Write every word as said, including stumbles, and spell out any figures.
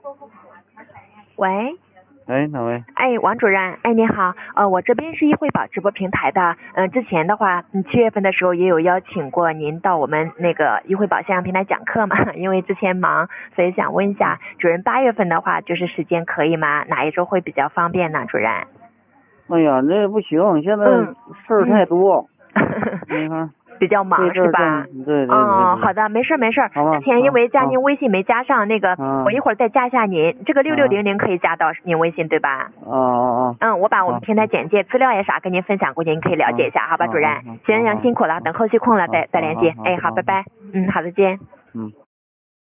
喂。 哎，哪位？ 哎，王主任，哎，你好，呃，我这边是易惠宝直播平台的，嗯、呃，之前的话，嗯，七月份的时候也有邀请过您到我们那个易惠宝线上平台讲课嘛，因为之前忙，所以想问一下，主任八月份的话，就是时间可以吗？哪一周会比较方便呢，主任？ 哎呀，那不行，现在嗯事儿太多， 嗯、 没法。 比较忙是吧？ 对对对。 哦，好的，没事没事。之前因为加您微信没加上，那个我一会儿再加一下您。这个六六零零可以加到您微信对吧？ 哦哦哦。 嗯，我把我们平台简介、资料也啥跟您分享过去，您可以了解一下，好吧，主任？行行，辛苦了，等后续空了再再联系。哎，好，拜拜。嗯，好，再见。 嗯。